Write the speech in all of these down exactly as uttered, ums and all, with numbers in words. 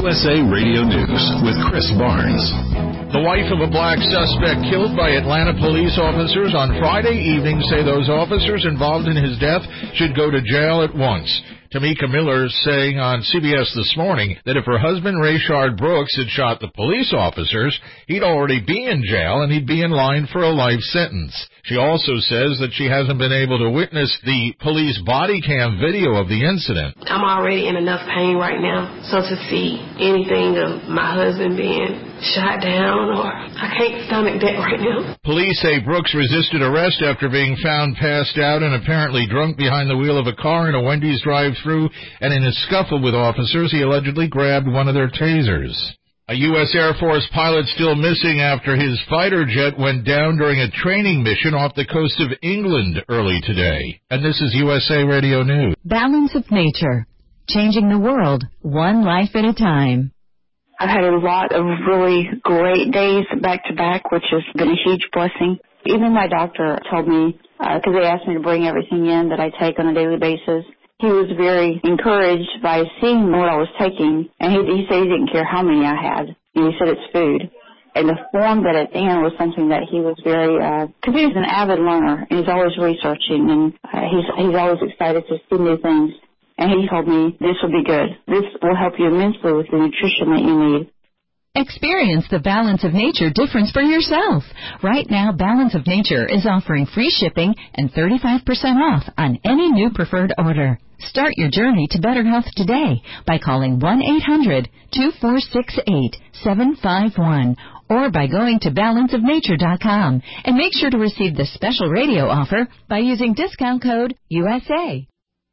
U S A Radio News with Chris Barnes. The wife of a black suspect killed by Atlanta police officers on Friday evening say those officers involved in his death should go to jail at once. Tamika Miller saying on C B S This Morning that if her husband Rayshard Brooks had shot the police officers, he'd already be in jail and he'd be in line for a life sentence. She also says that she hasn't been able to witness the police body cam video of the incident. I'm already in enough pain right now, so to see anything of my husband being shot down, or I can't stomach that right now. Police say Brooks resisted arrest after being found passed out and apparently drunk behind the wheel of a car in a Wendy's drive-thru, and in a scuffle with officers, he allegedly grabbed one of their tasers. A U S Air Force pilot still missing after his fighter jet went down during a training mission off the coast of England early today. And this is U S A Radio News. Balance of Nature, changing the world one life at a time. I've had a lot of really great days back to back, which has been a huge blessing. Even my doctor told me, because uh, they asked me to bring everything in that I take on a daily basis, he was very encouraged by seeing what I was taking, and he, he said he didn't care how many I had. And he said it's food. And the form that it's in was something that he was very, because uh, he's an avid learner, and he's always researching, and uh, he's, he's always excited to see new things. And he told me, this will be good. This will help you immensely with the nutrition that you need. Experience the Balance of Nature difference for yourself. Right now, Balance of Nature is offering free shipping and thirty-five percent off on any new preferred order. Start your journey to better health today by calling one eight hundred two four six eight seven five one or by going to balance of nature dot com, and make sure to receive the special radio offer by using discount code U S A.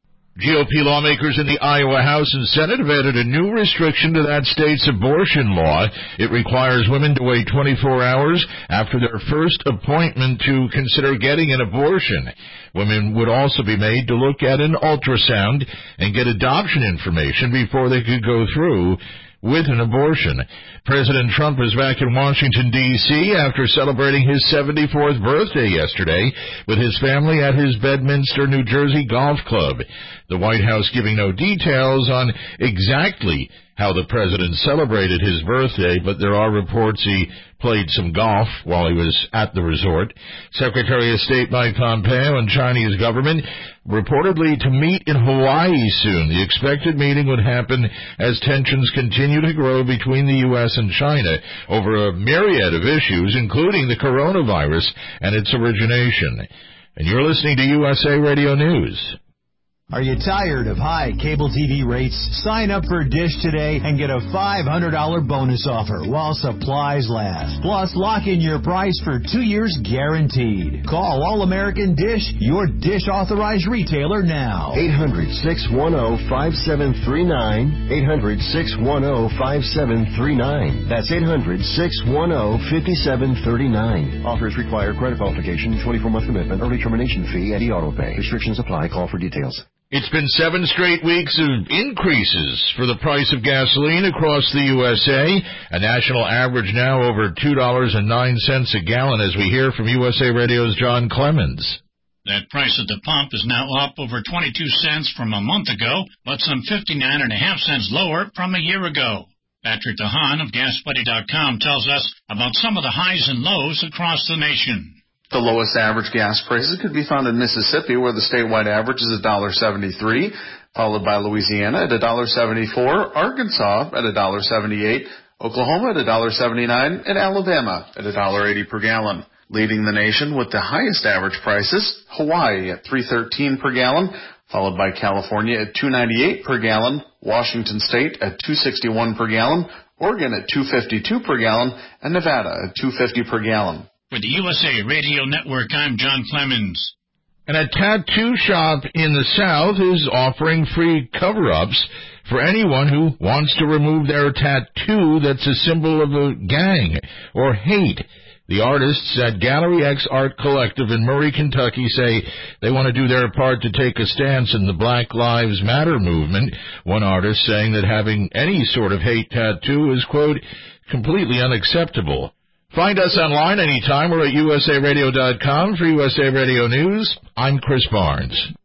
G O P lawmakers in the Iowa House and Senate have added a new restriction to that state's abortion law. It requires women to wait twenty-four hours after their first appointment to consider getting an abortion. Women would also be made to look at an ultrasound and get adoption information before they could go through with an abortion. President Trump is back in Washington, D C after celebrating his seventy-fourth birthday yesterday with his family at his Bedminster, New Jersey golf club. The White House giving no details on exactly how the president celebrated his birthday, but there are reports he played some golf while he was at the resort. Secretary of State Mike Pompeo and Chinese government reportedly to meet in Hawaii soon. The expected meeting would happen as tensions continue to grow between the U S and China over a myriad of issues, including the coronavirus and its origination. And you're listening to U S A Radio News. Are you tired of high cable T V rates? Sign up for Dish today and get a five hundred dollars bonus offer while supplies last. Plus, lock in your price for two years guaranteed. Call All-American Dish, your Dish authorized retailer now. eight hundred, six one zero, five seven three nine. eight hundred, six one zero, five seven three nine. That's eight hundred, six one zero, five seven three nine. Offers require credit qualification, twenty-four month commitment, early termination fee, and e-auto pay. Restrictions apply. Call for details. It's been seven straight weeks of increases for the price of gasoline across the U S A, a national average now over two dollars and nine cents a gallon, as we hear from U S A Radio's John Clemens. That price at the pump is now up over twenty-two cents from a month ago, but some fifty-nine and a half cents lower from a year ago. Patrick DeHaan of gas buddy dot com tells us about some of the highs and lows across the nation. The lowest average gas prices could be found in Mississippi, where the statewide average is one dollar seventy-three, followed by Louisiana at one dollar seventy-four, Arkansas at one dollar seventy-eight, Oklahoma at one dollar seventy-nine, and Alabama at one dollar eighty per gallon. Leading the nation with the highest average prices, Hawaii at three dollars and thirteen cents per gallon, followed by California at two dollars and ninety-eight cents per gallon, Washington State at two dollars and sixty-one cents per gallon, Oregon at two dollars and fifty-two cents per gallon, and Nevada at two dollars and fifty cents per gallon. For the U S A Radio Network, I'm John Clemens. And a tattoo shop in the South is offering free cover-ups for anyone who wants to remove their tattoo that's a symbol of a gang or hate. The artists at Gallery X Art Collective in Murray, Kentucky say they want to do their part to take a stance in the Black Lives Matter movement. One artist saying that having any sort of hate tattoo is, quote, completely unacceptable. Find us online anytime. We're at U S A radio dot com. For U S A Radio News, I'm Chris Barnes.